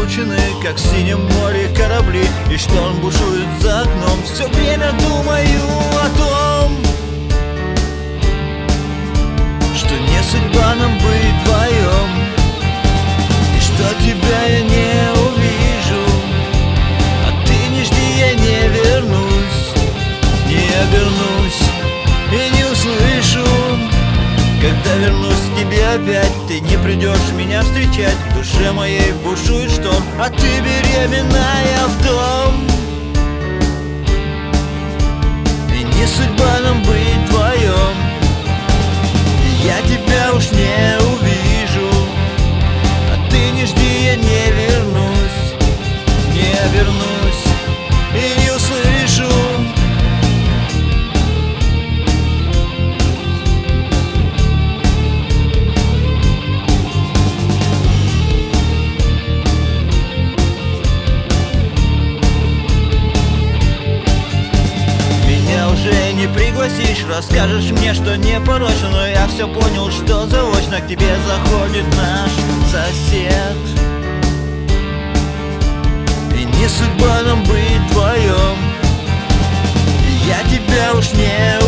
измучены, как в синем море корабли, и шторм бушует за окном. Все время думаю о том, что не судьба нам быть вдвоем, и что тебя я не увижу, а ты не жди, я не вернусь, не обернусь и не услышу. Когда вернусь к тебе опять, ты не придешь меня встречать. В душе моей бушует шторм, а ты беременная в дом. И не судьба нам быть вдвоем, я тебя уж не увижу, а ты не жди, я не вернусь, не обернусь и не услышу. Уже не пригласишь, расскажешь мне, что не порочно, но я все понял, что заочно к тебе заходит наш сосед. И не судьба нам быть вдвоем, я тебя уж не